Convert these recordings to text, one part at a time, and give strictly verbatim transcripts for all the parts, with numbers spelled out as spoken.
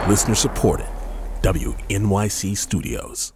Listener supported. W N Y C Studios.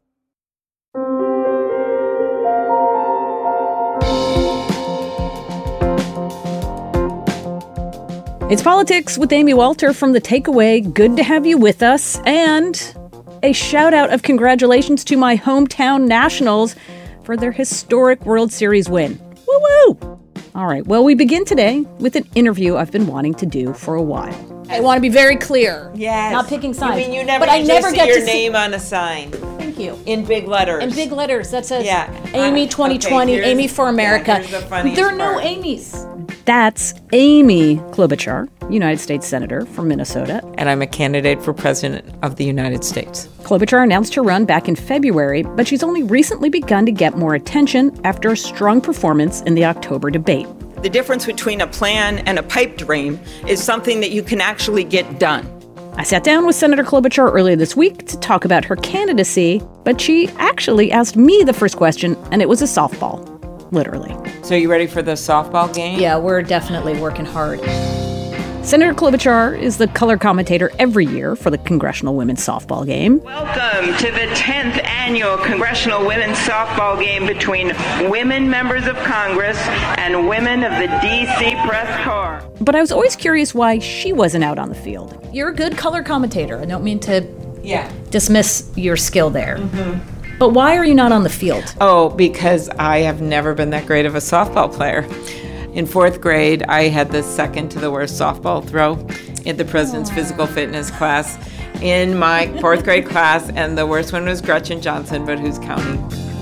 It's Politics with Amy Walter from The Takeaway. Good to have you with us. And a shout out of congratulations to my hometown Nationals for their historic World Series win. Woo-woo! All right, well, we begin today with an interview I've been wanting to do for a while. I want to be very clear. Yes. Not picking sides. You mean you never, but I you never see get your to name see- on a sign? Thank you. In big letters. In big letters that says yeah. Amy Uh, twenty twenty, okay, Amy for America. Yeah, here's the funniest there are no part. Amy's. That's Amy Klobuchar, United States Senator from Minnesota. And I'm a candidate for President of the United States. Klobuchar announced her run back in February, but she's only recently begun to get more attention after a strong performance in the October debate. The difference between a plan and a pipe dream is something that you can actually get done. I sat down with Senator Klobuchar earlier this week to talk about her candidacy, but she actually asked me the first question, and it was a softball, literally. So you ready for the softball game? Yeah, we're definitely working hard. Senator Klobuchar is the color commentator every year for the Congressional Women's Softball Game. Welcome to the tenth annual Congressional Women's Softball Game between women members of Congress and women of the D C Press Corps. But I was always curious why she wasn't out on the field. You're a good color commentator. I don't mean to Yeah. dismiss your skill there. Mm-hmm. But why are you not on the field? Oh, because I have never been that great of a softball player. In fourth grade, I had the second to the worst softball throw in the president's Aww. physical fitness class in my fourth grade class, and the worst one was Gretchen Johnson, but who's counting?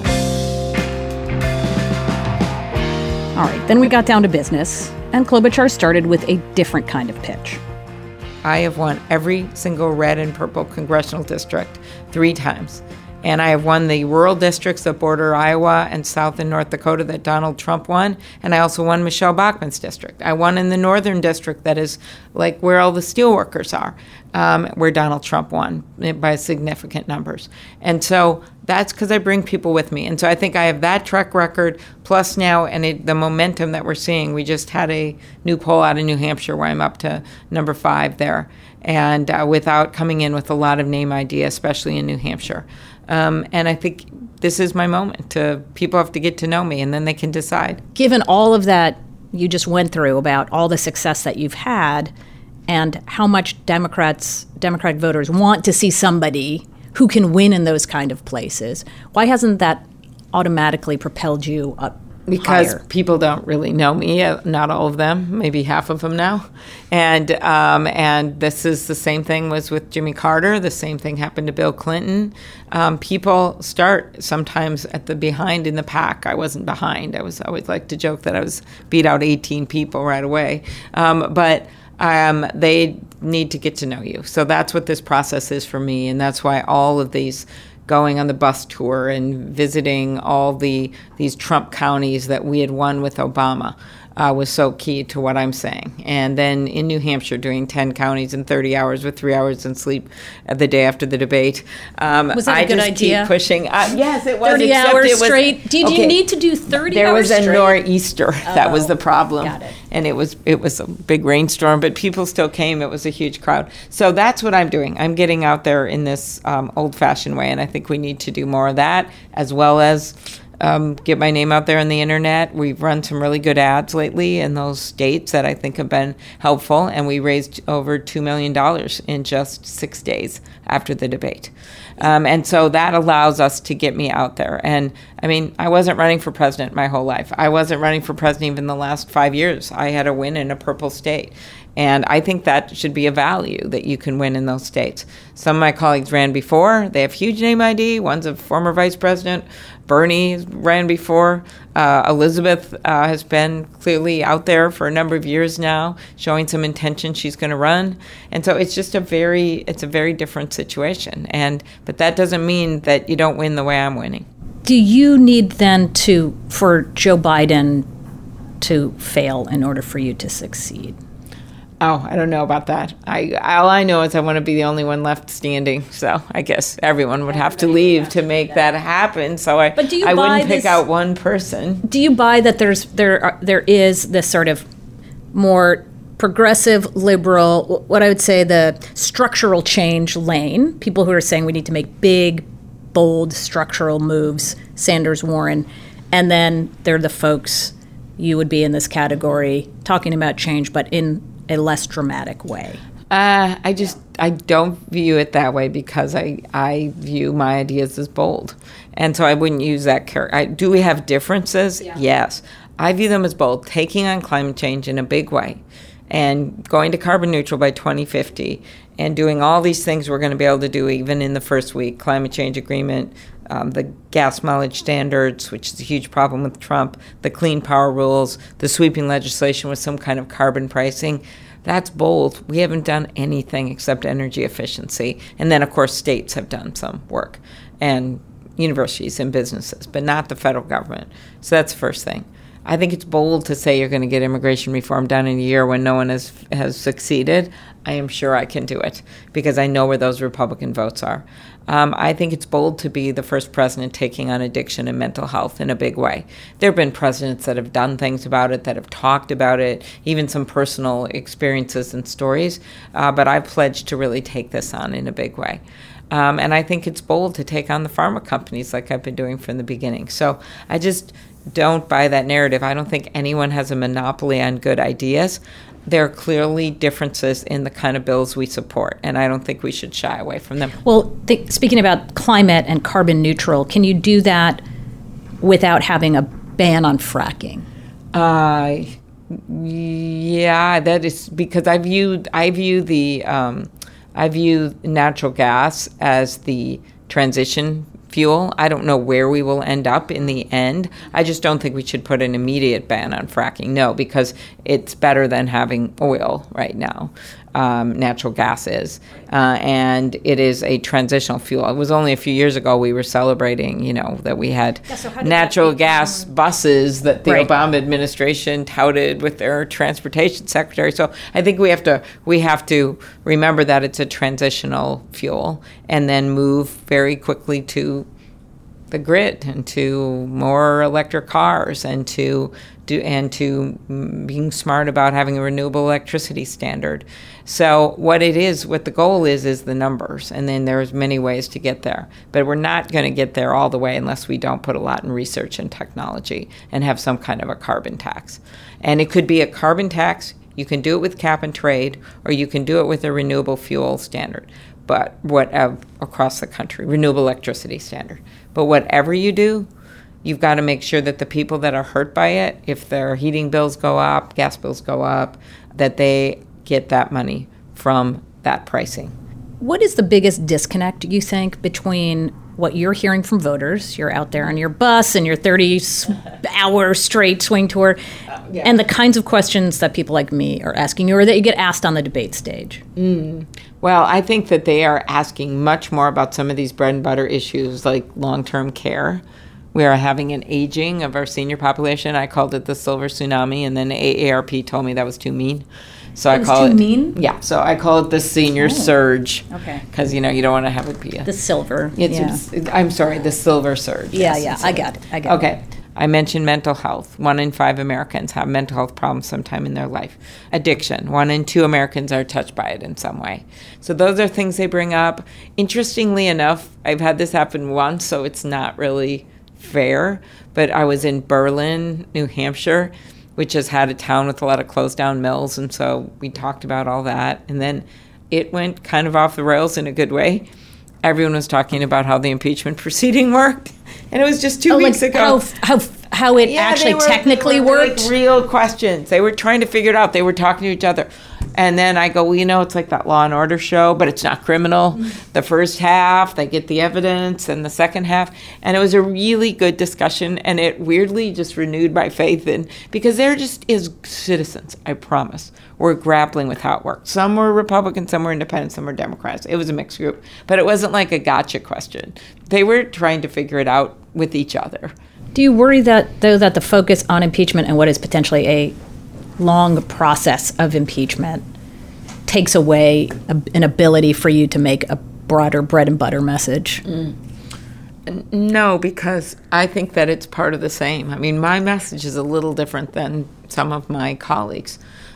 All right, then we got down to business, and Klobuchar started with a different kind of pitch. I have won every single red and purple congressional district three times. And I have won the rural districts that border Iowa and South and North Dakota that Donald Trump won. And I also won Michelle Bachmann's district. I won in the northern district that is like where all the steelworkers are, um, where Donald Trump won by significant numbers. And so that's because I bring people with me. And so I think I have that track record, plus now and it, the momentum that we're seeing. We just had a new poll out in New Hampshire where I'm up to number five there. And uh, without coming in with a lot of name idea, especially in New Hampshire. Um, and I think this is my moment. To people have to get to know me, and then they can decide. Given all of that you just went through about all the success that you've had and how much Democrats, Democratic voters want to see somebody who can win in those kind of places, why hasn't that automatically propelled you up Because higher? People don't really know me, uh, not all of them, maybe half of them now. And um, and this is the same thing was with Jimmy Carter. The same thing happened to Bill Clinton. Um, people start sometimes at the behind in the pack. I wasn't behind. I was always like to joke that I was beat out eighteen people right away. Um, but um, they need to get to know you. So that's what this process is for me. And that's why all of these going on the bus tour and visiting all the these Trump counties that we had won with Obama uh, was so key to what I'm saying. And then in New Hampshire, doing ten counties in thirty hours with three hours in sleep the day after the debate. Um, was that a I good just idea? Keep pushing. Uh, yes, it was. thirty hours it was, straight. Did okay, you need to do thirty there hours straight? There was a nor'easter. Oh, that was the problem. Got it. And it was it was a big rainstorm, but people still came. It was a huge crowd. So that's what I'm doing. I'm getting out there in this um, old-fashioned way, and I think we need to do more of that, as well as um, get my name out there on the internet. We've run some really good ads lately in those states that I think have been helpful, and we raised over two million dollars in just six days after the debate. Um, and so that allows us to get me out there. And I mean, I wasn't running for president my whole life. I wasn't running for president even the last five years. I had a win in a purple state. And I think that should be a value, that you can win in those states. Some of my colleagues ran before. They have huge name I D. One's a former vice president. Bernie ran before. Uh, Elizabeth uh, has been clearly out there for a number of years now, showing some intention she's going to run. And so it's just a very, it's a very different situation. And but that doesn't mean that you don't win the way I'm winning. Do you need then to, for Joe Biden to fail in order for you to succeed? Oh, I don't know about that. I all I know is I want to be the only one left standing. So I guess everyone would have to leave to make that happen. So I, But do you I buy wouldn't pick this- out one person. Do you buy that there's there are, there is this sort of more progressive, liberal, what I would say the structural change lane, people who are saying we need to make big, bold structural moves, Sanders, Warren, and then they're the folks, you would be in this category, talking about change, but in a less dramatic way. Uh, I just, I don't view it that way because I, I view my ideas as bold. And so I wouldn't use that character. Do we have differences? Yeah. Yes. I view them as bold, taking on climate change in a big way and going to carbon neutral by twenty fifty and doing all these things we're going to be able to do even in the first week, climate change agreement, um, the gas mileage standards, which is a huge problem with Trump, the clean power rules, the sweeping legislation with some kind of carbon pricing. That's bold. We haven't done anything except energy efficiency. And then, of course, states have done some work, and universities and businesses, but not the federal government. So that's the first thing. I think it's bold to say you're going to get immigration reform done in a year when no one has has succeeded. I am sure I can do it because I know where those Republican votes are. Um, I think it's bold to be the first president taking on addiction and mental health in a big way. There have been presidents that have done things about it, that have talked about it, even some personal experiences and stories, uh, but I've pledged to really take this on in a big way. Um, and I think it's bold to take on the pharma companies like I've been doing from the beginning. So I just don't buy that narrative. I don't think anyone has a monopoly on good ideas. There are clearly differences in the kind of bills we support, and I don't think we should shy away from them. Well, th- speaking about climate and carbon neutral, can you do that without having a ban on fracking? Uh, yeah, that is because I view I view the um, I view natural gas as the transition fuel. I don't know where we will end up in the end. I just don't think we should put an immediate ban on fracking. No, because it's better than having oil right now. Um, natural gas is. Uh, and it is a transitional fuel. It was only a few years ago we were celebrating, you know, that we had yeah, so natural gas buses that the right. Obama administration touted with their transportation secretary. So I think we have to we have to remember that it's a transitional fuel and then move very quickly to the grid and to more electric cars and to do and to being smart about having a renewable electricity standard. So what it is, what the goal is, is the numbers, and then there's many ways to get there. But we're not going to get there all the way unless we don't put a lot in research and technology and have some kind of a carbon tax. And it could be a carbon tax. You can do it with cap and trade, or you can do it with a renewable fuel standard, but what uh, across the country, renewable electricity standard. But whatever you do, you've got to make sure that the people that are hurt by it, if their heating bills go up, gas bills go up, that they get that money from that pricing. What is the biggest disconnect, you think, between what you're hearing from voters, you're out there on your bus and your thirty-hour straight swing tour, uh, yeah. and the kinds of questions that people like me are asking you or that you get asked on the debate stage? Mm. Well, I think that they are asking much more about some of these bread and butter issues like long-term care. We are having an aging of our senior population. I called it the silver tsunami, and then A A R P told me that was too mean. So it I was call too it mean? Yeah, so I call it the senior oh. surge. Okay. Because, you know, you don't want to have it be a... The silver. It's, yeah. it's, I'm sorry, the silver surge. Yeah, yes, yeah, so. I got it. I got okay. it. Okay. I mentioned mental health. One in five Americans have mental health problems sometime in their life. Addiction. One in two Americans are touched by it in some way. So those are things they bring up. Interestingly enough, I've had this happen once, so it's not really fair, but I was in Berlin, New Hampshire, which has had a town with a lot of closed down mills, and so we talked about all that, and then it went kind of off the rails in a good way. Everyone was talking about how the impeachment proceeding worked, and it was just two oh, weeks like ago. How, how, how it yeah, actually they were, technically they were, worked? Like real questions. They were trying to figure it out. They were talking to each other. And then I go, well, you know, it's like that Law and Order show, but it's not criminal. Mm-hmm. The first half, they get the evidence, and the second half. And it was a really good discussion, and it weirdly just renewed my faith in, because they're just as citizens, I promise. We're grappling with how it worked. Some were Republican, some were independent, some were Democrats. It was a mixed group. But it wasn't like a gotcha question. They were trying to figure it out with each other. Do you worry that, though, that the focus on impeachment and what is potentially a long process of impeachment takes away a, an ability for you to make a broader bread and butter message? Mm. No, because I think that it's part of the same. I mean, my message is a little different than some of my colleagues.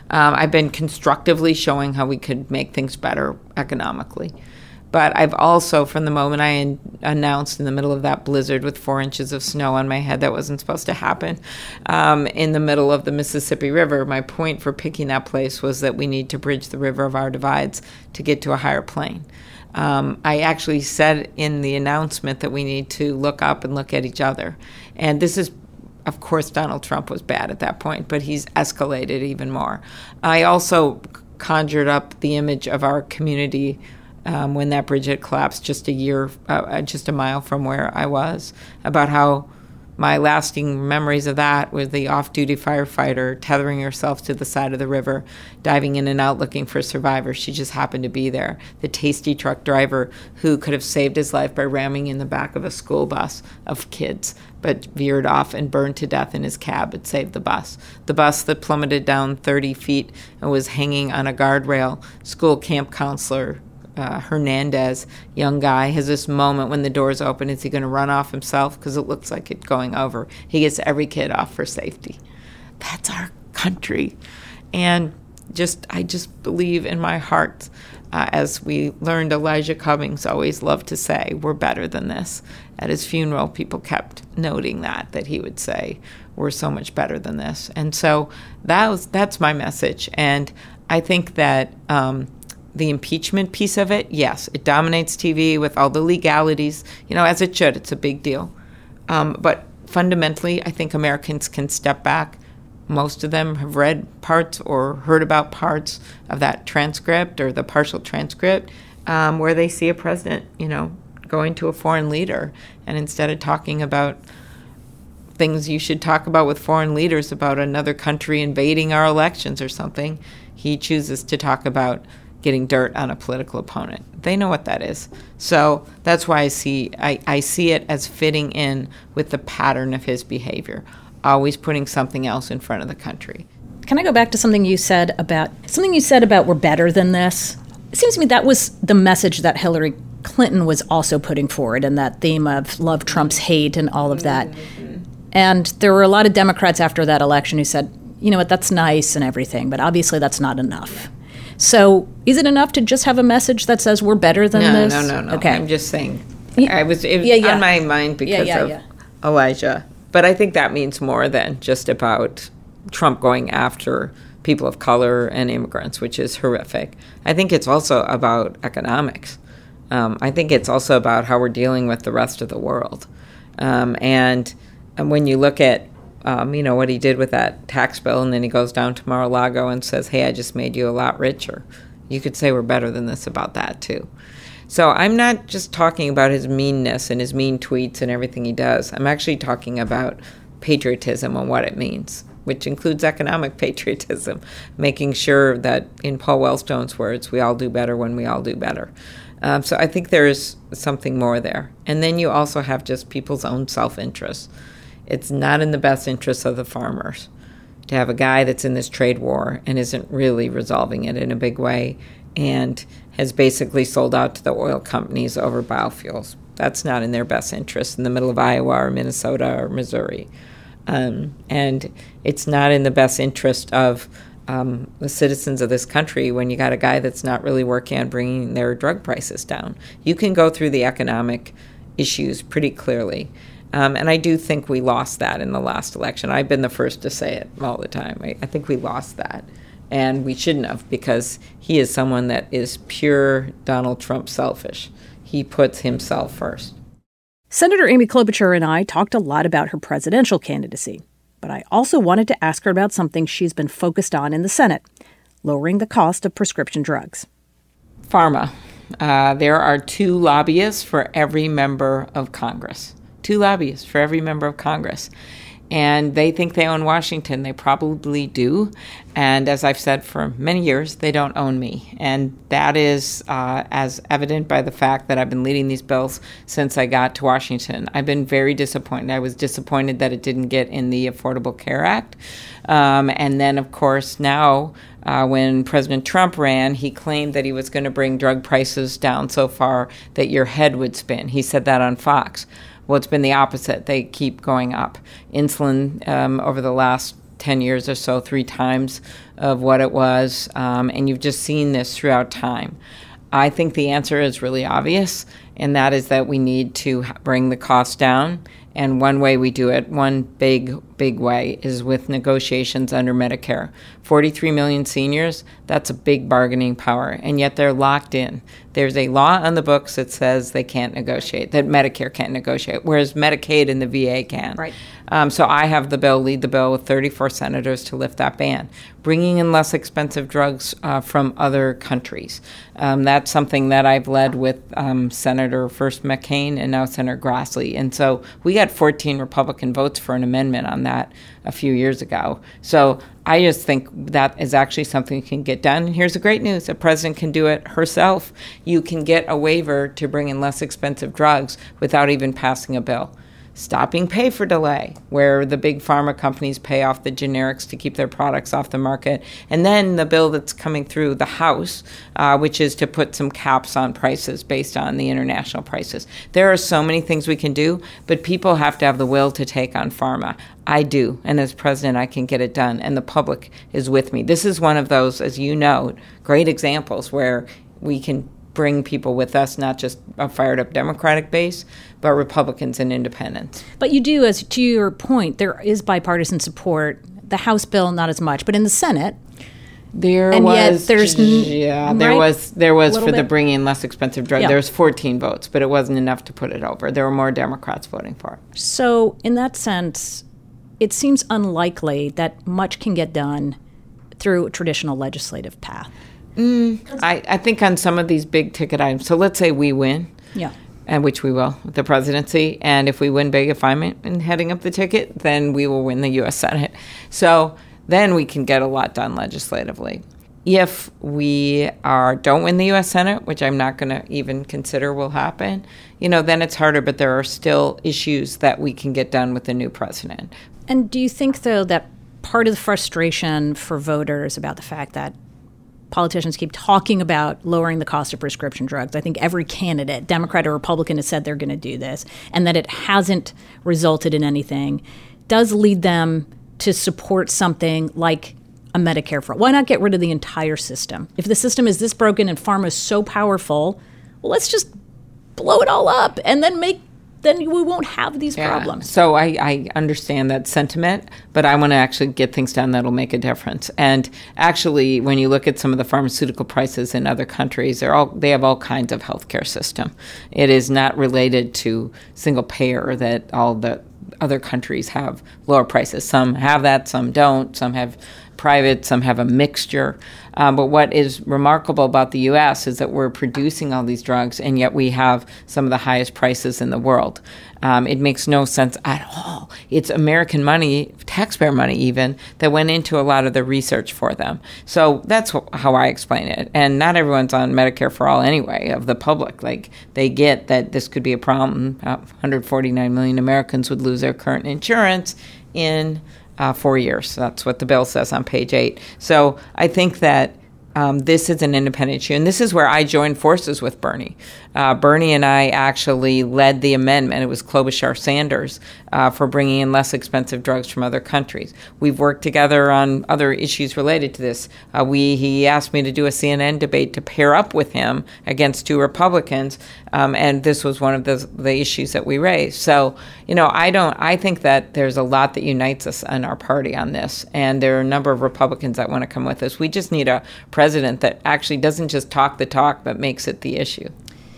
Um, I've been constructively showing how we could make things better economically. But I've also, from the moment I an- announced in the middle of that blizzard with four inches of snow on my head that wasn't supposed to happen, um, in the middle of the Mississippi River, my point for picking that place was that we need to bridge the river of our divides to get to a higher plane. Um, I actually said in the announcement that we need to look up and look at each other. And this is, of course, Donald Trump was bad at that point, but he's escalated even more. I also conjured up the image of our community Um, when that bridge had collapsed just a year, uh, just a mile from where I was, about how my lasting memories of that was the off-duty firefighter tethering herself to the side of the river, diving in and out looking for survivors. She just happened to be there. The tasty truck driver who could have saved his life by ramming in the back of a school bus of kids, but veered off and burned to death in his cab but saved the bus. The bus that plummeted down thirty feet and was hanging on a guardrail. School camp counselor Uh, Hernandez, young guy, has this moment when the doors open. Is he going to run off himself? Because it looks like it's going over. He gets every kid off for safety. That's our country. And just, I just believe in my heart, uh, as we learned Elijah Cummings always loved to say, we're better than this. At his funeral, people kept noting that, that he would say, we're so much better than this. And so that was, that's my message. And I think that um, the impeachment piece of it, yes, it dominates T V with all the legalities, you know, as it should. It's a big deal. Um, but fundamentally, I think Americans can step back. Most of them have read parts or heard about parts of that transcript or the partial transcript um, where they see a president, you know, going to a foreign leader. And instead of talking about things you should talk about with foreign leaders about another country invading our elections or something, he chooses to talk about getting dirt on a political opponent. They know what that is. So that's why I see I, I see it as fitting in with the pattern of his behavior, always putting something else in front of the country. Can I go back to something you said about something you said about we're better than this? It seems to me that was the message that Hillary Clinton was also putting forward, and that theme of love trumps hate and all of that. Mm-hmm. And there were a lot of Democrats after that election who said, you know what, that's nice and everything, but obviously that's not enough. So is it enough to just have a message that says we're better than no, this? No, no, no. Okay. I'm just saying. I was, it was yeah, yeah. on my mind because yeah, yeah, of yeah. Elijah. But I think that means more than just about Trump going after people of color and immigrants, which is horrific. I think it's also about economics. Um, I think it's also about how we're dealing with the rest of the world. Um, and, and when you look at Um, you know, what he did with that tax bill, and then he goes down to Mar-a-Lago and says, hey, I just made you a lot richer. You could say we're better than this about that, too. So I'm not just talking about his meanness and his mean tweets and everything he does. I'm actually talking about patriotism and what it means, which includes economic patriotism, making sure that, in Paul Wellstone's words, we all do better when we all do better. Um, so I think there's something more there. And then you also have just people's own self-interest. It's not in the best interest of the farmers to have a guy that's in this trade war and isn't really resolving it in a big way and has basically sold out to the oil companies over biofuels. That's not in their best interest in the middle of Iowa or Minnesota or Missouri. Um, and it's not in the best interest of um, the citizens of this country when you got a guy that's not really working on bringing their drug prices down. You can go through the economic issues pretty clearly. Um, and I do think we lost that in the last election. I've been the first to say it all the time. I, I think we lost that. And we shouldn't have, because he is someone that is pure Donald Trump selfish. He puts himself first. Senator Amy Klobuchar and I talked a lot about her presidential candidacy. But I also wanted to ask her about something she's been focused on in the Senate, lowering the cost of prescription drugs. Pharma. Uh, there are two lobbyists for every member of Congress. Two lobbyists for every member of Congress. And they think they own Washington. They probably do. And as I've said for many years, they don't own me. And that is uh, as evident by the fact that I've been leading these bills since I got to Washington. I've been very disappointed. I was disappointed that it didn't get in the Affordable Care Act. Um, and then, of course, now uh, when President Trump ran, he claimed that he was going to bring drug prices down so far that your head would spin. He said that on Fox. Well, it's been the opposite. They keep going up. Insulin um, over the last ten years or so, three times of what it was, um, and you've just seen this throughout time. I think the answer is really obvious, and that is that we need to bring the cost down. And one way we do it, one big, big way, is with negotiations under Medicare. forty-three million seniors, that's a big bargaining power, and yet they're locked in. There's a law on the books that says they can't negotiate, that Medicare can't negotiate, whereas Medicaid and the V A can. Right. Um, so I have the bill, lead the bill with thirty-four senators to lift that ban. Bringing in less expensive drugs uh, from other countries. Um, that's something that I've led with um, Senator first McCain and now Senator Grassley. And so we got fourteen Republican votes for an amendment on that a few years ago. So I just think that is actually something you can get done. And here's the great news. The president can do it herself. You can get a waiver to bring in less expensive drugs without even passing a bill. Stopping pay for delay, where the big pharma companies pay off the generics to keep their products off the market. And then the bill that's coming through the House, uh, which is to put some caps on prices based on the international prices. There are so many things we can do, but people have to have the will to take on pharma. I do, and as president, I can get it done, and the public is with me. This is one of those, as you know, great examples where we can bring people with us, not just a fired up Democratic base, but Republicans and independents. But you do, as to your point, there is bipartisan support. The House bill, not as much, but in the Senate, there and was yet there's yeah, there right? was there was for bit. the bringing in less expensive drugs. Yeah. There was fourteen votes, but it wasn't enough to put it over. There were more Democrats voting for it. So, in that sense, it seems unlikely that much can get done through a traditional legislative path. Mm, I, I think on some of these big ticket items. So let's say we win. Yeah. And which we will, with the presidency. And if we win big, if I'm in heading up the ticket, then we will win the U S Senate. So then we can get a lot done legislatively. If we are don't win the U S Senate, which I'm not going to even consider will happen, you know, then it's harder. But there are still issues that we can get done with the new president. And do you think, though, that part of the frustration for voters about the fact that politicians keep talking about lowering the cost of prescription drugs. I think every candidate, Democrat or Republican, has said they're going to do this, and that it hasn't resulted in anything, does lead them to support something like a Medicare for all. Why not get rid of the entire system? If the system is this broken and pharma is so powerful, well, let's just blow it all up and then make then we won't have these yeah. problems. So I, I understand that sentiment, but I want to actually get things done that'll make a difference. And actually, when you look at some of the pharmaceutical prices in other countries, they're all they have all kinds of healthcare system. It is not related to single payer that all the other countries have lower prices. Some have that, some don't. Some have private, some have a mixture. Um, but what is remarkable about the U S is that we're producing all these drugs, and yet we have some of the highest prices in the world. Um, it makes no sense at all. It's American money, taxpayer money even, that went into a lot of the research for them. So that's wh- how I explain it. And not everyone's on Medicare for all anyway, of the public. Like, they get that this could be a problem. Uh, one hundred forty-nine million Americans would lose their current insurance in Uh, four years. That's what the bill says on page eight. So I think that um, this is an independent issue, and this is where I joined forces with Bernie. Uh, Bernie and I actually led the amendment. It was Klobuchar Sanders uh, for bringing in less expensive drugs from other countries. We've worked together on other issues related to this. Uh, we he asked me to do a C N N debate to pair up with him against two Republicans, um, and this was one of the the issues that we raised. So, you know, I don't. I think that there's a lot that unites us in our party on this, and there are a number of Republicans that want to come with us. We just need a president that actually doesn't just talk the talk, but makes it the issue.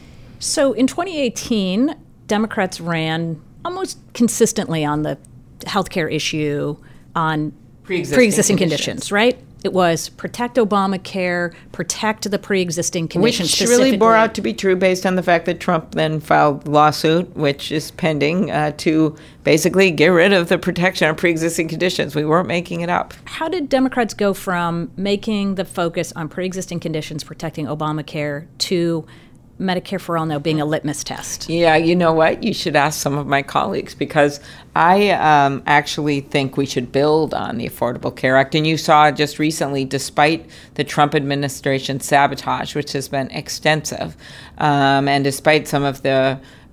So in twenty eighteen, Democrats ran almost consistently on the healthcare issue on Pre-existing, pre-existing conditions. conditions, right? It was protect Obamacare, protect the pre-existing conditions. Which really bore out to be true based on the fact that Trump then filed a lawsuit, which is pending, uh, to basically get rid of the protection of pre-existing conditions. We weren't making it up. How did Democrats go from making the focus on pre-existing conditions, protecting Obamacare, to Medicare for All now being a litmus test? Yeah, you know what? You should ask some of my colleagues, because I um, actually think we should build on the Affordable Care Act. And you saw just recently, despite the Trump administration's sabotage, which has been extensive, um, and despite some of the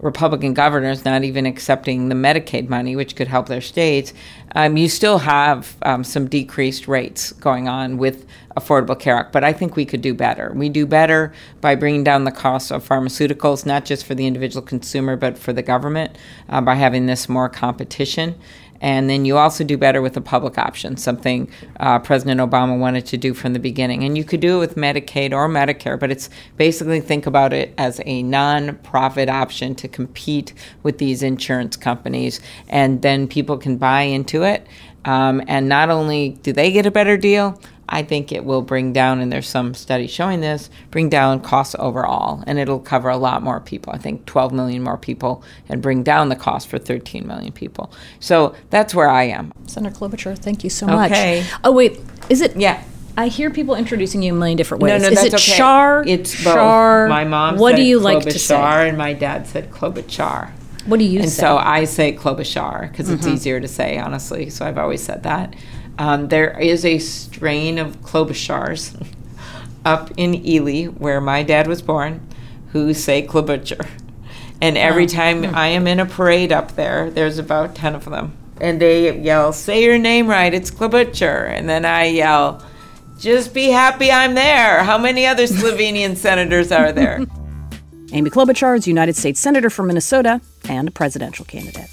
Republican governors not even accepting the Medicaid money, which could help their states, um, you still have um, some decreased rates going on with Affordable Care Act. But I think we could do better. We do better by bringing down the cost of pharmaceuticals, not just for the individual consumer, but for the government, uh, by having this more competition. And then you also do better with the public option, something uh, President Obama wanted to do from the beginning. And you could do it with Medicaid or Medicare, but it's basically think about it as a non-profit option to compete with these insurance companies. And then people can buy into it. Um, and not only do they get a better deal, I think it will bring down, and there's some studies showing this, bring down costs overall, and it'll cover a lot more people. I think twelve million more people, and bring down the cost for thirteen million people. So that's where I am. Senator Klobuchar, thank you so much. Okay. Oh, wait, is it? Yeah. I hear people introducing you in a million different ways. No, no, is that's it okay. Char? It's both. Char? My mom what said do you like to say? Klobuchar, and my dad said Klobuchar. What do you and say? And so I say Klobuchar because Mm-hmm. it's easier to say, honestly. So I've always said that. Um, there is a strain of Klobuchars up in Ely, where my dad was born, who say Klobuchar. And every time I am in a parade up there, there's about ten of them. And they yell, say your name right, it's Klobuchar. And then I yell, just be happy I'm there. How many other Slovenian senators are there? Amy Klobuchar is United States Senator from Minnesota and a presidential candidate.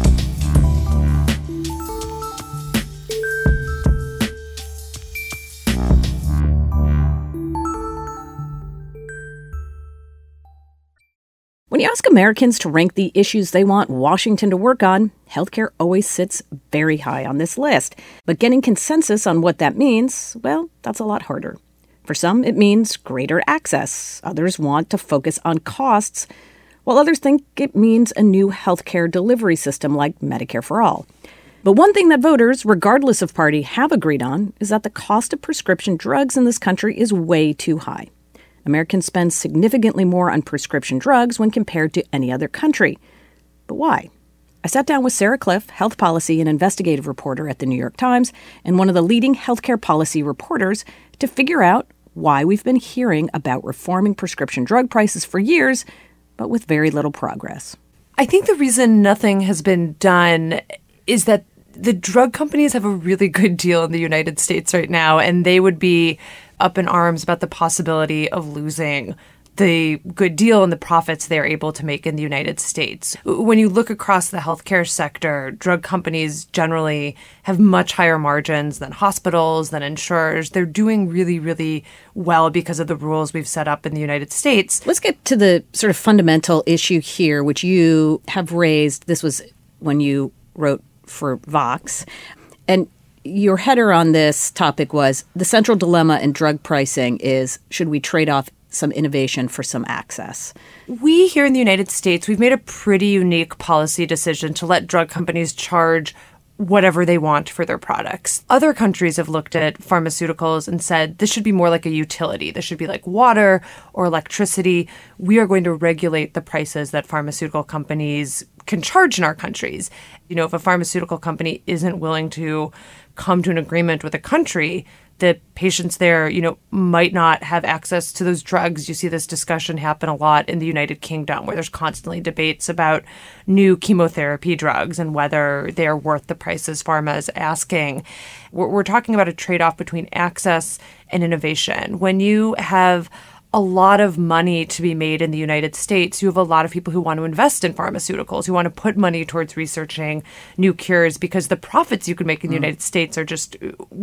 When you ask Americans to rank the issues they want Washington to work on, healthcare always sits very high on this list. But getting consensus on what that means, well, that's a lot harder. For some, it means greater access. Others want to focus on costs, while others think it means a new healthcare delivery system like Medicare for All. But one thing that voters, regardless of party, have agreed on is that the cost of prescription drugs in this country is way too high. Americans spend significantly more on prescription drugs when compared to any other country. But why? I sat down with Sarah Cliff, health policy and investigative reporter at the New York Times, and one of the leading healthcare policy reporters to figure out why we've been hearing about reforming prescription drug prices for years, but with very little progress. I think the reason nothing has been done is that the drug companies have a really good deal in the United States right now, and they would be up in arms about the possibility of losing the good deal and the profits they're able to make in the United States. When you look across the healthcare sector, drug companies generally have much higher margins than hospitals, than insurers. They're doing really, really well because of the rules we've set up in the United States. Let's get to the sort of fundamental issue here, which you have raised. This was when you wrote for Vox. And your header on this topic was the central dilemma in drug pricing is, should we trade off some innovation for some access? We here in the United States, we've made a pretty unique policy decision to let drug companies charge whatever they want for their products. Other countries have looked at pharmaceuticals and said this should be more like a utility. This should be like water or electricity. We are going to regulate the prices that pharmaceutical companies can charge in our countries. You know, if a pharmaceutical company isn't willing to come to an agreement with a country, the patients there, you know, might not have access to those drugs. You see this discussion happen a lot in the United Kingdom, where there's constantly debates about new chemotherapy drugs and whether they're worth the prices pharma is asking. We're, we're talking about a trade-off between access and innovation. When you have a lot of money to be made in the United States, you have a lot of people who want to invest in pharmaceuticals, who want to put money towards researching new cures because the profits you can make in the mm. United States are just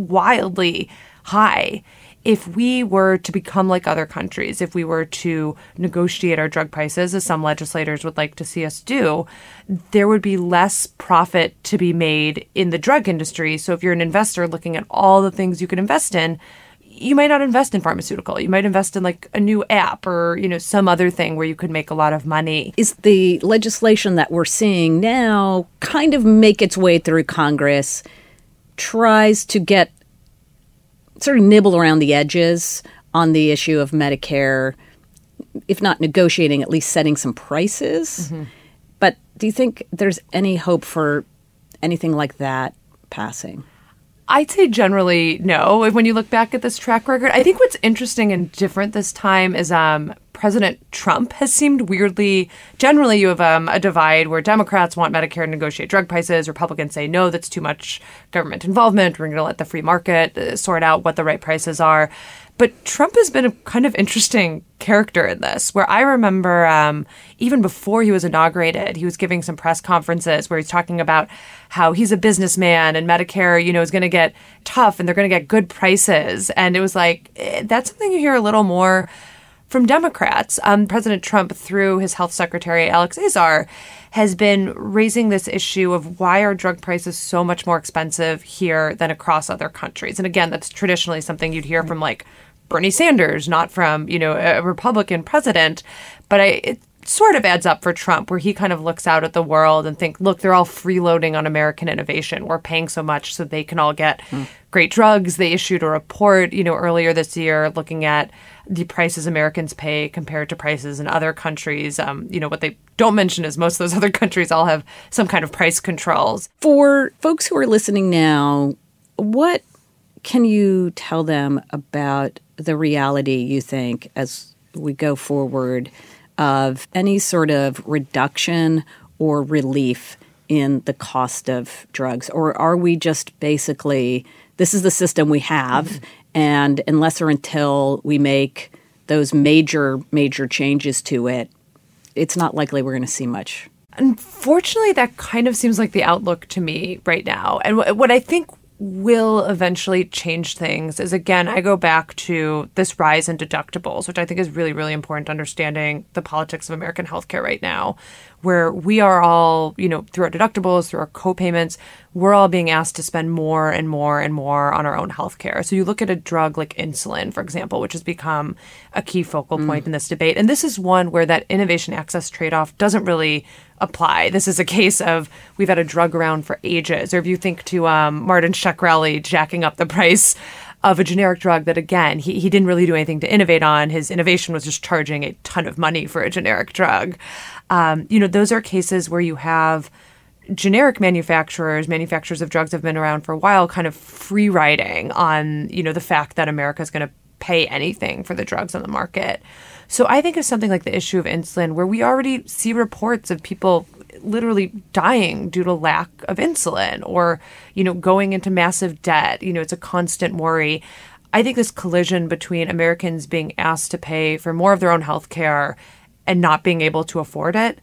wildly high. If we were to become like other countries, if we were to negotiate our drug prices, as some legislators would like to see us do, there would be less profit to be made in the drug industry. So if you're an investor looking at all the things you could invest in, you might not invest in pharmaceutical. You might invest in like a new app or, you know, some other thing where you could make a lot of money. Is the legislation that we're seeing now kind of make its way through Congress, tries to get sort of nibble around the edges on the issue of Medicare, if not negotiating, at least setting some prices? Mm-hmm. But do you think there's any hope for anything like that passing? I'd say generally no. When you look back at this track record, I think what's interesting and different this time is um, President Trump has seemed weirdly, generally you have um, a divide where Democrats want Medicare to negotiate drug prices. Republicans say, no, that's too much government involvement. We're going to let the free market uh, sort out what the right prices are. But Trump has been a kind of interesting character in this, where I remember um, even before he was inaugurated, he was giving some press conferences where he's talking about how he's a businessman and Medicare, you know, is going to get tough and they're going to get good prices. And it was like, eh, that's something you hear a little more from Democrats. Um, President Trump, through his health secretary, Alex Azar, has been raising this issue of why are drug prices so much more expensive here than across other countries. And again, that's traditionally something you'd hear from like Bernie Sanders, not from, you know, a Republican president. But I, it sort of adds up for Trump, where he kind of looks out at the world and think, look, they're all freeloading on American innovation. We're paying so much so they can all get mm. great drugs. They issued a report, you know, earlier this year looking at the prices Americans pay compared to prices in other countries. Um, you know, what they don't mention is most of those other countries all have some kind of price controls. For folks who are listening now, what can you tell them about the reality, you think, as we go forward, of any sort of reduction or relief in the cost of drugs? Or are we just basically, this is the system we have, mm-hmm. and unless or until we make those major, major changes to it, it's not likely we're going to see much? Unfortunately, that kind of seems like the outlook to me right now. And w- what I think will eventually change things is, again, I go back to this rise in deductibles, which I think is really, really important to understanding the politics of American healthcare right now, where we are all, you know, through our deductibles, through our co-payments, we're all being asked to spend more and more and more on our own healthcare. So you look at a drug like insulin, for example, which has become a key focal point mm. in this debate. And this is one where that innovation access trade-off doesn't really apply. This is a case of we've had a drug around for ages. Or if you think to um, Martin Shkreli jacking up the price of a generic drug that, again, he, he didn't really do anything to innovate on. His innovation was just charging a ton of money for a generic drug. Um, you know, those are cases where you have generic manufacturers, manufacturers of drugs have been around for a while, kind of free riding on, you know, the fact that America is going to pay anything for the drugs on the market. So I think of something like the issue of insulin, where we already see reports of people literally dying due to lack of insulin, or, you know, going into massive debt. You know, it's a constant worry. I think this collision between Americans being asked to pay for more of their own health care and not being able to afford it,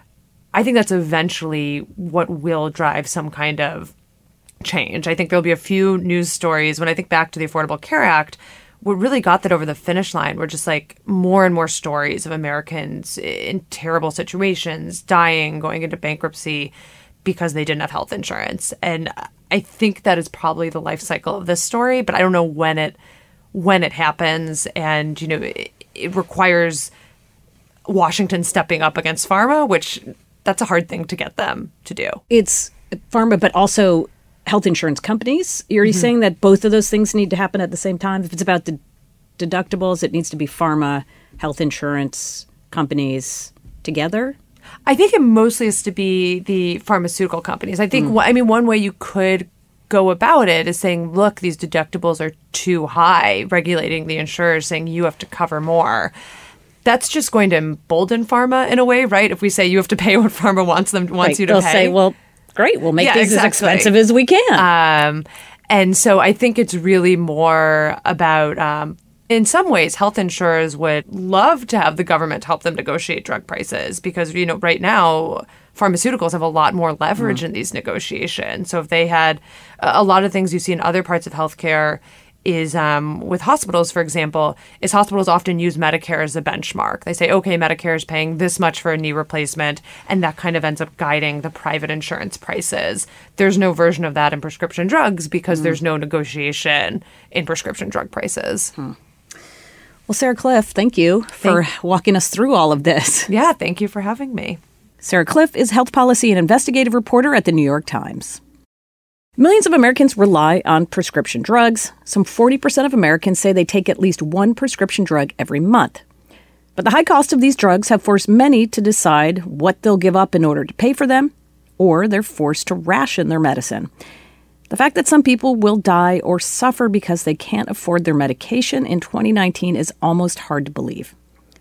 I think that's eventually what will drive some kind of change. I think there'll be a few news stories. When I think back to the Affordable Care Act, what really got that over the finish line were just like more and more stories of Americans in terrible situations, dying, going into bankruptcy because they didn't have health insurance. And I think that is probably the life cycle of this story, but I don't know when it when it happens. And, you know, it, it requires Washington stepping up against pharma, which that's a hard thing to get them to do. It's pharma, but also health insurance companies. Are you mm-hmm. saying that both of those things need to happen at the same time? If it's about the deductibles, it needs to be pharma, health insurance companies together? I think it mostly has to be the pharmaceutical companies. I think, mm. I mean, one way you could go about it is saying, look, these deductibles are too high, regulating the insurers, saying you have to cover more. That's just going to embolden pharma in a way, right? If we say you have to pay what pharma wants them wants right. you to They'll pay. They'll say, well, great, we'll make yeah, these exactly. as expensive as we can. Um, and so I think it's really more about, um, in some ways, health insurers would love to have the government help them negotiate drug prices because, you know, right now, pharmaceuticals have a lot more leverage mm. in these negotiations. So if they had a lot of things you see in other parts of healthcare is um, with hospitals, for example, is hospitals often use Medicare as a benchmark. They say, okay, Medicare is paying this much for a knee replacement, and that kind of ends up guiding the private insurance prices. There's no version of that in prescription drugs because mm. there's no negotiation in prescription drug prices. Hmm. Well, Sarah Kliff, thank you for thank- walking us through all of this. Yeah, thank you for having me. Sarah Kliff is health policy and investigative reporter at the New York Times. Millions of Americans rely on prescription drugs. Some forty percent of Americans say they take at least one prescription drug every month. But the high cost of these drugs have forced many to decide what they'll give up in order to pay for them, or they're forced to ration their medicine. The fact that some people will die or suffer because they can't afford their medication in twenty nineteen is almost hard to believe.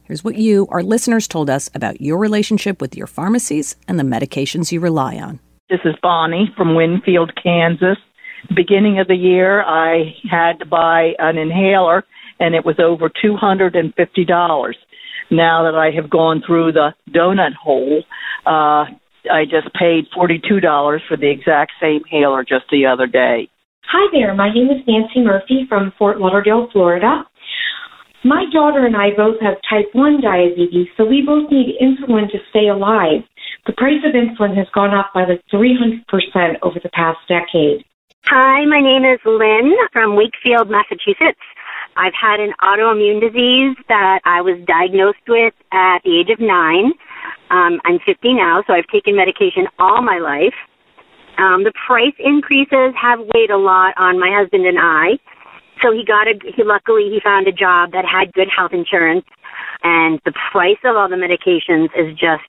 Here's what you, our listeners, told us about your relationship with your pharmacies and the medications you rely on. This is Bonnie from Winfield, Kansas. Beginning of the year, I had to buy an inhaler, and it was over two hundred fifty dollars. Now that I have gone through the donut hole, uh, I just paid forty-two dollars for the exact same inhaler just the other day. Hi there. My name is Nancy Murphy from Fort Lauderdale, Florida. My daughter and I both have type one diabetes, so we both need insulin to stay alive. The price of insulin has gone up by like three hundred percent over the past decade. Hi, my name is Lynn from Wakefield, Massachusetts. I've had an autoimmune disease that I was diagnosed with at the age of nine. Um, I'm fifty now, so I've taken medication all my life. Um, the price increases have weighed a lot on my husband and I. So he got a, he luckily he found a job that had good health insurance, and the price of all the medications is just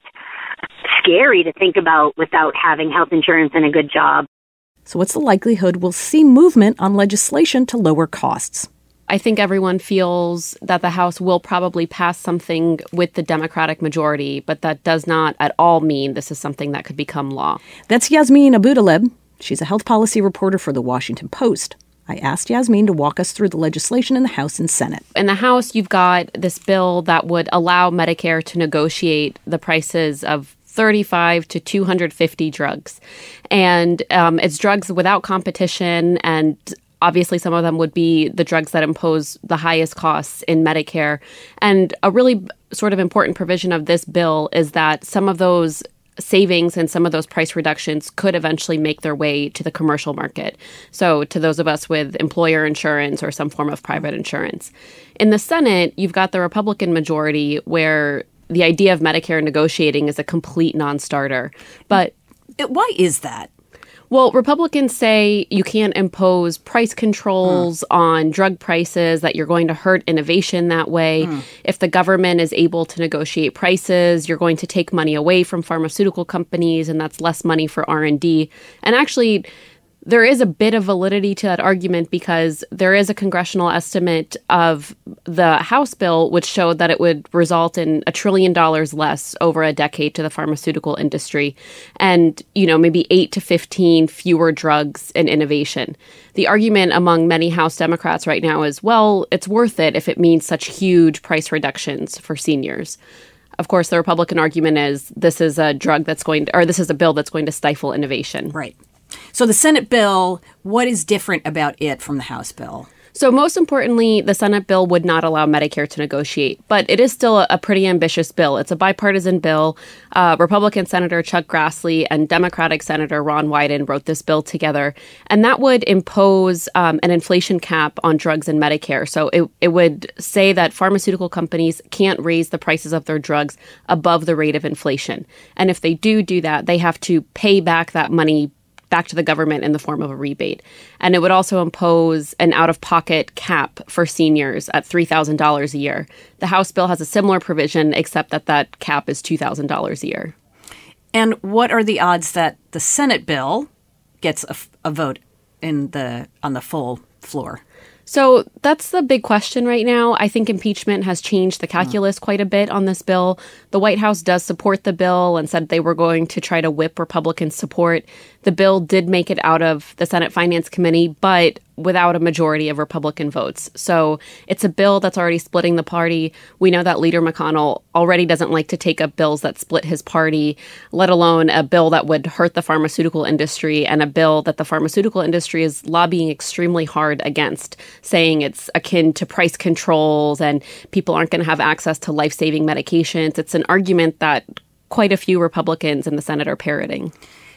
scary to think about without having health insurance and a good job. So what's the likelihood we'll see movement on legislation to lower costs? I think everyone feels that the House will probably pass something with the Democratic majority, but that does not at all mean this is something that could become law. That's Yasmin Abutaleb. She's a health policy reporter for The Washington Post. I asked Yasmin to walk us through the legislation in the House and Senate. In the House, you've got this bill that would allow Medicare to negotiate the prices of thirty-five to two hundred fifty drugs. And um, it's drugs without competition, and obviously some of them would be the drugs that impose the highest costs in Medicare. And a really sort of important provision of this bill is that some of those savings and some of those price reductions could eventually make their way to the commercial market. So to those of us with employer insurance or some form of private insurance. In the Senate, you've got the Republican majority where the idea of Medicare negotiating is a complete non-starter. But why is that? Well, Republicans say you can't impose price controls mm. on drug prices, that you're going to hurt innovation that way. Mm. If the government is able to negotiate prices, you're going to take money away from pharmaceutical companies, and that's less money for R and D. And actually, there is a bit of validity to that argument because there is a congressional estimate of the House bill which showed that it would result in a trillion dollars less over a decade to the pharmaceutical industry and, you know, maybe eight to fifteen fewer drugs and innovation. The argument among many House Democrats right now is, well, it's worth it if it means such huge price reductions for seniors. Of course, the Republican argument is this is a drug that's going to, or this is a bill that's going to stifle innovation. Right. So the Senate bill, what is different about it from the House bill? So most importantly, the Senate bill would not allow Medicare to negotiate, but it is still a, a pretty ambitious bill. It's a bipartisan bill. Uh, Republican Senator Chuck Grassley and Democratic Senator Ron Wyden wrote this bill together, and that would impose um, an inflation cap on drugs and Medicare. So it, it would say that pharmaceutical companies can't raise the prices of their drugs above the rate of inflation. And if they do do that, they have to pay back that money back to the government in the form of a rebate. And it would also impose an out-of-pocket cap for seniors at three thousand dollars a year. The House bill has a similar provision, except that that cap is two thousand dollars a year. And what are the odds that the Senate bill gets a, a vote in the on the full floor? So that's the big question right now. I think impeachment has changed the calculus quite a bit on this bill. The White House does support the bill and said they were going to try to whip Republican support. The bill did make it out of the Senate Finance Committee, but without a majority of Republican votes. So it's a bill that's already splitting the party. We know that Leader McConnell already doesn't like to take up bills that split his party, let alone a bill that would hurt the pharmaceutical industry and a bill that the pharmaceutical industry is lobbying extremely hard against, saying it's akin to price controls and people aren't going to have access to life-saving medications. It's an argument that quite a few Republicans in the Senate are parroting.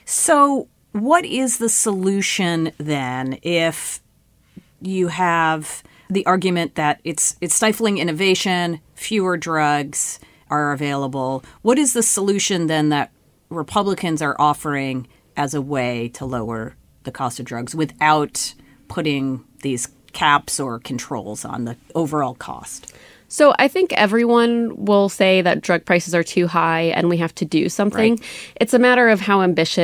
So what is the solution then if you have the argument that it's it's stifling innovation, fewer drugs are available? What is the solution then that Republicans are offering as a way to lower the cost of drugs without putting these caps or controls on the overall cost? So I think everyone will say that drug prices are too high and we have to do something. Right. It's a matter of how ambitious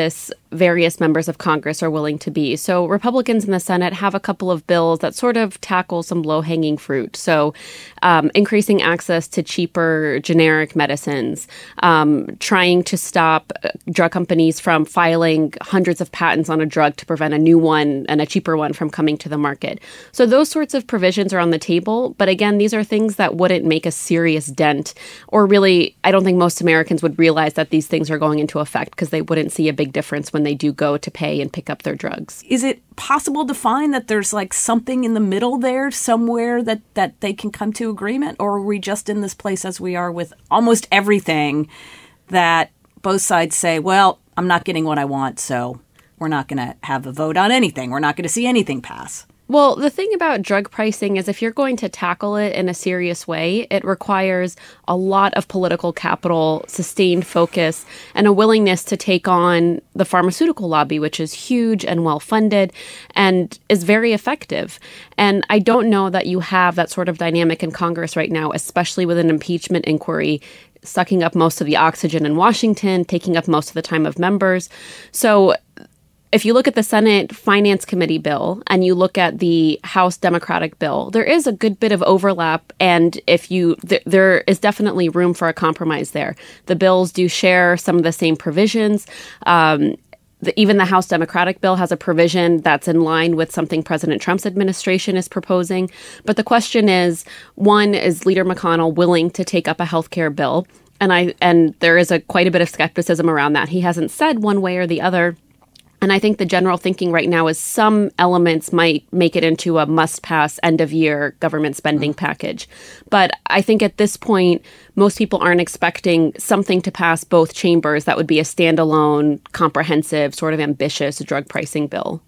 various members of Congress are willing to be. So Republicans in the Senate have a couple of bills that sort of tackle some low-hanging fruit. So um, increasing access to cheaper generic medicines, um, trying to stop drug companies from filing hundreds of patents on a drug to prevent a new one and a cheaper one from coming to the market. So those sorts of provisions are on the table. But again, these are things that wouldn't make a serious dent, or really, I don't think most Americans would realize that these things are going into effect because they wouldn't see a big difference when they do go to pay and pick up their drugs. Is it possible to find that there's like something in the middle there somewhere that, that they can come to agreement? Or are we just in this place as we are with almost everything that both sides say, well, I'm not getting what I want, so we're not going to have a vote on anything. We're not going to see anything pass. Well, the thing about drug pricing is if you're going to tackle it in a serious way, it requires a lot of political capital, sustained focus, and a willingness to take on the pharmaceutical lobby, which is huge and well-funded and is very effective. And I don't know that you have that sort of dynamic in Congress right now, especially with an impeachment inquiry sucking up most of the oxygen in Washington, taking up most of the time of members. So if you look at the Senate Finance Committee bill and you look at the House Democratic bill, there is a good bit of overlap. And if you, th- there is definitely room for a compromise there. The bills do share some of the same provisions. Um, the, even the House Democratic bill has a provision that's in line with something President Trump's administration is proposing. But the question is, one, is Leader McConnell willing to take up a health care bill? And I, and there is a quite a bit of skepticism around that. He hasn't said one way or the other. And I think the general thinking right now is some elements might make it into a must-pass end-of-year government spending mm-hmm. package. But I think at this point, most people aren't expecting something to pass both chambers that would be a standalone, comprehensive, sort of ambitious drug pricing bill.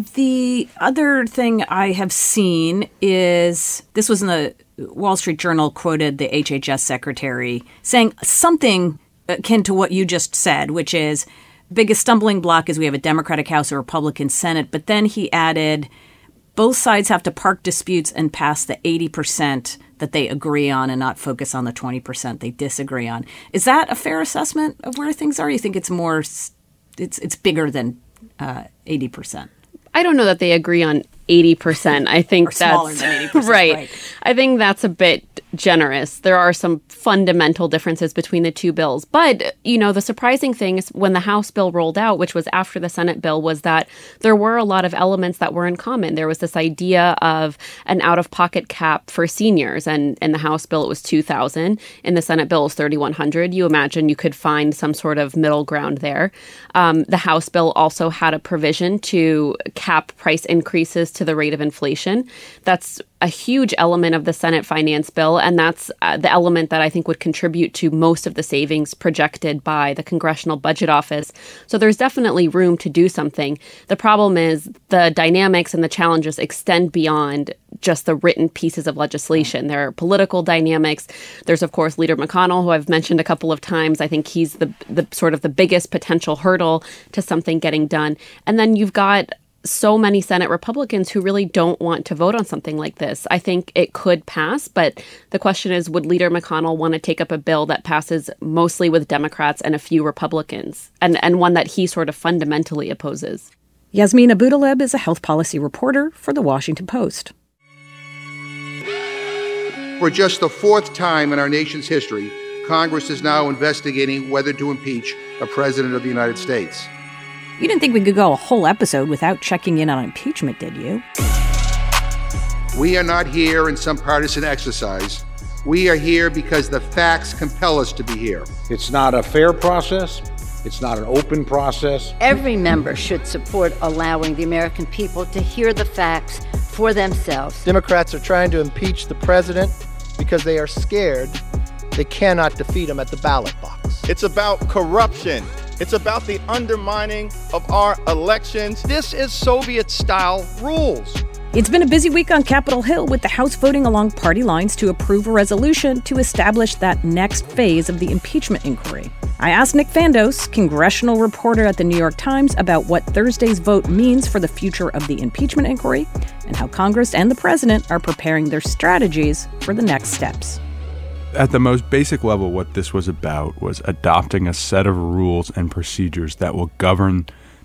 The other thing I have seen is, this was in the Wall Street Journal, quoted the H H S secretary saying something akin to what you just said, which is, biggest stumbling block is we have a Democratic House, a Republican Senate. But then he added, both sides have to park disputes and pass the eighty percent that they agree on and not focus on the twenty percent they disagree on. Is that a fair assessment of where things are? You think it's more, it's it's bigger than uh, eighty percent? I don't know that they agree on eighty percent. I think or that's smaller than eighty percent, right. right. I think that's a bit generous. There are some fundamental differences between the two bills. But, you know, the surprising thing is when the House bill rolled out, which was after the Senate bill, was that there were a lot of elements that were in common. There was this idea of an out-of-pocket cap for seniors. And in the House bill, it was two thousand dollars. In the Senate bill, it was thirty-one hundred dollars. You imagine you could find some sort of middle ground there. Um, the House bill also had a provision to cap price increases to the rate of inflation. That's a huge element of the Senate finance bill, and that's uh, the element that I think would contribute to most of the savings projected by the Congressional Budget Office. So there's definitely room to do something. The problem is the dynamics and the challenges extend beyond just the written pieces of legislation. There are political dynamics. There's, of course, Leader McConnell, who I've mentioned a couple of times. I think he's the the sort of the biggest potential hurdle to something getting done. And then you've got so many Senate Republicans who really don't want to vote on something like this. I think it could pass, but the question is, would Leader McConnell want to take up a bill that passes mostly with Democrats and a few Republicans, and, and one that he sort of fundamentally opposes? Yasmeen Abutaleb is a health policy reporter for The Washington Post. For just the fourth time in our nation's history, Congress is now investigating whether to impeach a president of the United States. You didn't think we could go a whole episode without checking in on impeachment, did you? We are not here in some partisan exercise. We are here because the facts compel us to be here. It's not a fair process. It's not an open process. Every member should support allowing the American people to hear the facts for themselves. Democrats are trying to impeach the president because they are scared they cannot defeat him at the ballot box. It's about corruption. It's about the undermining of our elections. This is Soviet-style rules. It's been a busy week on Capitol Hill with the House voting along party lines to approve a resolution to establish that next phase of the impeachment inquiry. I asked Nick Fandos, congressional reporter at the New York Times, about what Thursday's vote means for the future of the impeachment inquiry and how Congress and the president are preparing their strategies for the next steps. At the most basic level, what this was about was adopting a set of rules and procedures that will govern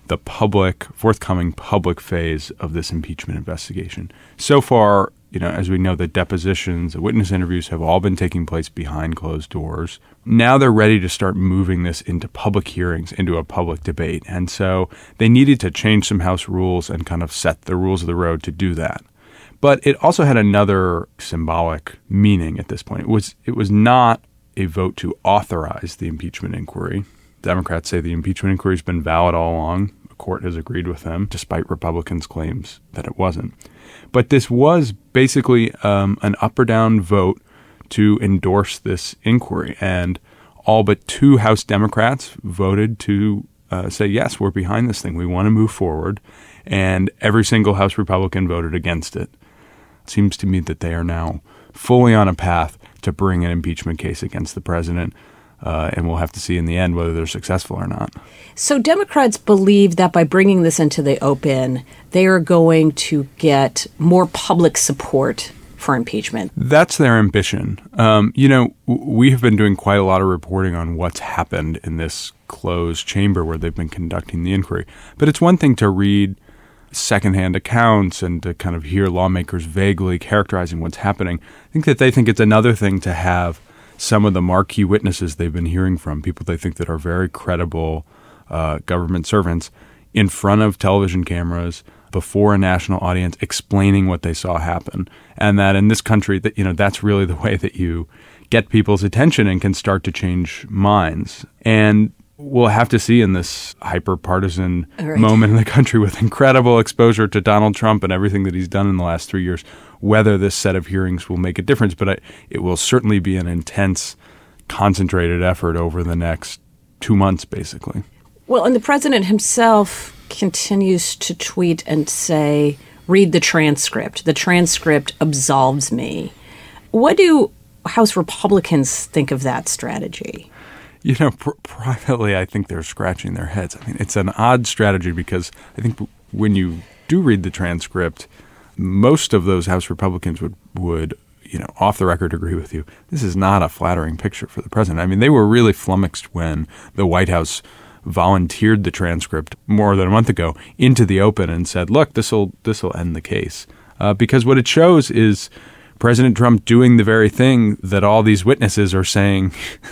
the public, forthcoming public phase of this impeachment investigation. So far, you know, as we know, the depositions, the witness interviews have all been taking place behind closed doors. Now they're ready to start moving this into public hearings, into a public debate. And so they needed to change some House rules and kind of set the rules of the road to do that. But it also had another symbolic meaning at this point. It was it was not a vote to authorize the impeachment inquiry. Democrats say the impeachment inquiry has been valid all along. The court has agreed with them, despite Republicans' claims that it wasn't. But this was basically um, an up or down vote to endorse this inquiry. And all but two House Democrats voted to uh, say, yes, we're behind this thing. We want to move forward. And every single House Republican voted against it. It seems to me that they are now fully on a path to bring an impeachment case against the president. Uh, and we'll have to see in the end whether they're successful or not. So Democrats believe that by bringing this into the open, they are going to get more public support for impeachment. That's their ambition. Um, you know, w- we have been doing quite a lot of reporting on what's happened in this closed chamber where they've been conducting the inquiry. But it's one thing to read secondhand accounts and to kind of hear lawmakers vaguely characterizing what's happening. I think that they think it's another thing to have some of the marquee witnesses they've been hearing from, people they think that are very credible uh, government servants, in front of television cameras before a national audience explaining what they saw happen. And that in this country, that you know, that's really the way that you get people's attention and can start to change minds. And we'll have to see in this hyper-partisan right. moment in the country with incredible exposure to Donald Trump and everything that he's done in the last three years, whether this set of hearings will make a difference. But I, it will certainly be an intense, concentrated effort over the next two months, basically. Well, and the president himself continues to tweet and say, read the transcript. The transcript absolves me. What do House Republicans think of that strategy? You know, pr- privately, I think they're scratching their heads. I mean, it's an odd strategy because I think when you do read the transcript, most of those House Republicans would, would, you know, off the record agree with you. This is not a flattering picture for the president. I mean, they were really flummoxed when the White House volunteered the transcript more than a month ago into the open and said, look, this will this will end the case. Uh, because what it shows is President Trump doing the very thing that all these witnesses are saying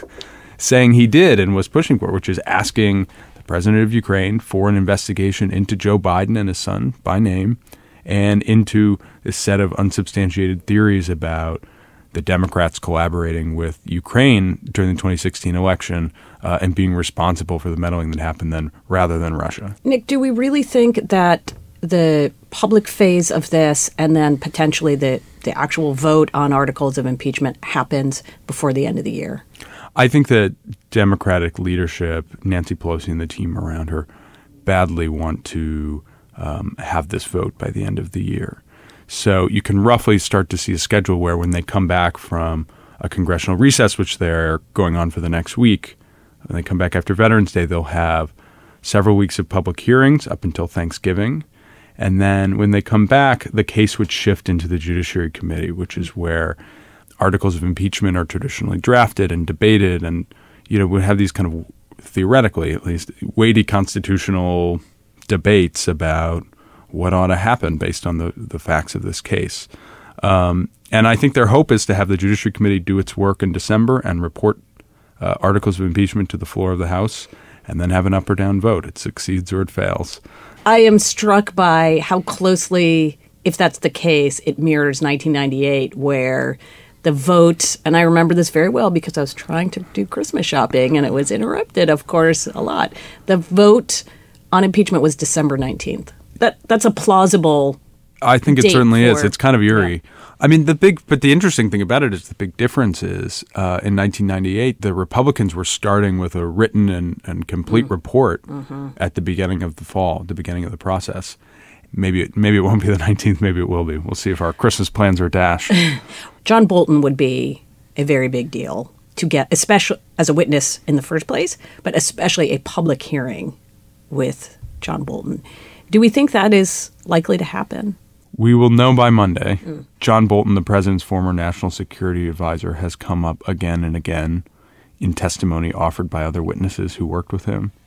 saying he did and was pushing for, which is asking the president of Ukraine for an investigation into Joe Biden and his son by name and into this set of unsubstantiated theories about the Democrats collaborating with Ukraine during the twenty sixteen election uh, and being responsible for the meddling that happened then rather than Russia. Nick, do we really think that the public phase of this and then potentially the, the actual vote on articles of impeachment happens before the end of the year? I think that Democratic leadership, Nancy Pelosi and the team around her, badly want to um, have this vote by the end of the year. So you can roughly start to see a schedule where when they come back from a congressional recess, which they're going on for the next week, when they come back after Veterans Day, they'll have several weeks of public hearings up until Thanksgiving. And then when they come back, the case would shift into the Judiciary Committee, which is where articles of impeachment are traditionally drafted and debated, and you know we have these kind of theoretically, at least, weighty constitutional debates about what ought to happen based on the, the facts of this case. Um, and I think their hope is to have the Judiciary Committee do its work in December and report uh, articles of impeachment to the floor of the House, and then have an up or down vote. It succeeds or it fails. I am struck by how closely, if that's the case, it mirrors nineteen ninety-eight, where the vote, and I remember this very well because I was trying to do Christmas shopping and it was interrupted, of course, a lot. The vote on impeachment was December nineteenth. That That's a plausible I think it certainly for, is. It's kind of eerie. Yeah. I mean, the big, but the interesting thing about it is the big difference is uh, in nineteen ninety-eight, the Republicans were starting with a written and, and complete mm. report mm-hmm. at the beginning of the fall, at the beginning of the process. Maybe it, maybe it won't be the nineteenth. Maybe it will be. We'll see if our Christmas plans are dashed. John Bolton would be a very big deal to get, especially as a witness in the first place, but especially a public hearing with John Bolton. Do we think that is likely to happen? We will know by Monday. Mm. John Bolton, the president's former national security advisor, has come up again and again in testimony offered by other witnesses who worked with him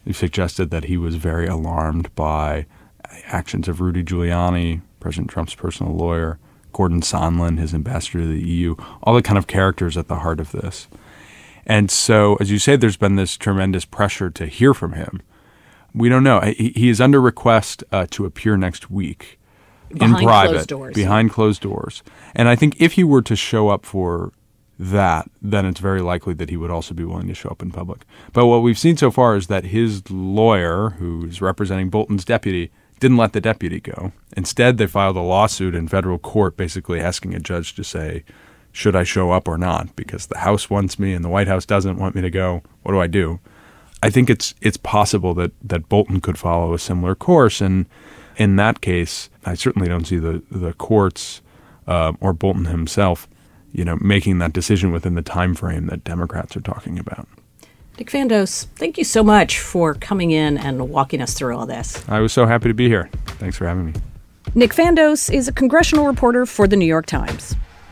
He suggested that he was very alarmed by actions of Rudy Giuliani, President Trump's personal lawyer, Gordon Sondland, his ambassador to the E U, all the kind of characters at the heart of this. And so, as you say, there's been this tremendous pressure to hear from him. We don't know. He, he is under request uh, to appear next week behind in private, closed doors. behind closed doors. And I think if he were to show up for that, then it's very likely that he would also be willing to show up in public. But what we've seen so far is that his lawyer, who is representing Bolton's deputy, didn't let the deputy go. Instead, they filed a lawsuit in federal court basically asking a judge to say, should I show up or not? Because the House wants me and the White House doesn't want me to go. What do I do? I think it's it's possible that, that Bolton could follow a similar course. And in that case, I certainly don't see the, the courts uh, or Bolton himself you know, making that decision within the time frame that Democrats are talking about. Nick Fandos, thank you so much for coming in and walking us through all this. I was so happy to be here. Thanks for having me. Nick Fandos is a congressional reporter for The New York Times.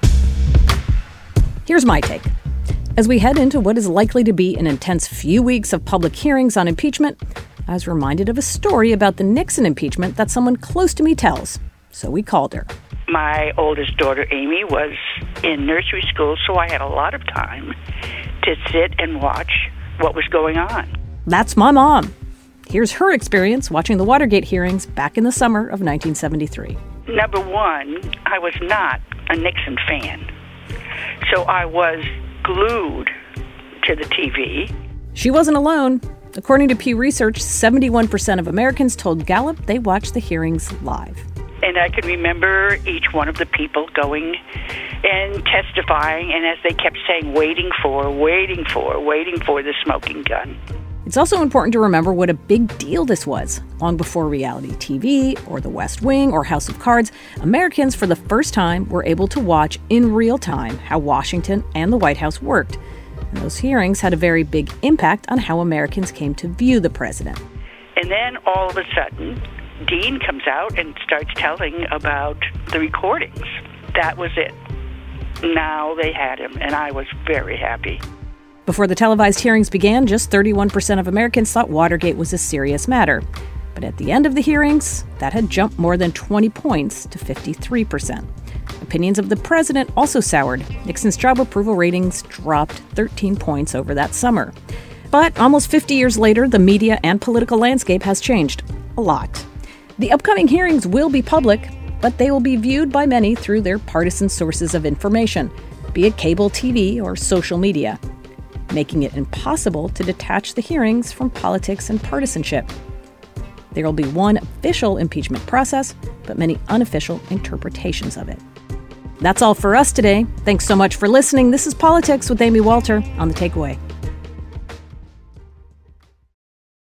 Here's my take. As we head into what is likely to be an intense few weeks of public hearings on impeachment, I was reminded of a story about the Nixon impeachment that someone close to me tells. So we called her. My oldest daughter, Amy, was in nursery school, so I had a lot of time to sit and watch what was going on. That's my mom. Here's her experience watching the Watergate hearings back in the summer of nineteen seventy-three. Number one, I was not a Nixon fan, so I was glued to the T V. She wasn't alone. According to Pew Research, seventy-one percent of Americans told Gallup they watched the hearings live. And I can remember each one of the people going and testifying, and as they kept saying, waiting for, waiting for, waiting for the smoking gun. It's also important to remember what a big deal this was. Long before reality T V or The West Wing or House of Cards, Americans for the first time were able to watch in real time how Washington and the White House worked. And those hearings had a very big impact on how Americans came to view the president. And then all of a sudden, Dean comes out and starts telling about the recordings. That was it. Now they had him, and I was very happy. Before the televised hearings began, just thirty-one percent of Americans thought Watergate was a serious matter. But at the end of the hearings, that had jumped more than twenty points to fifty-three percent. Opinions of the president also soured. Nixon's job approval ratings dropped thirteen points over that summer. But almost fifty years later, the media and political landscape has changed a lot. The upcoming hearings will be public, but they will be viewed by many through their partisan sources of information, be it cable T V or social media, making it impossible to detach the hearings from politics and partisanship. There will be one official impeachment process, but many unofficial interpretations of it. That's all for us today. Thanks so much for listening. This is Politics with Amy Walter on The Takeaway.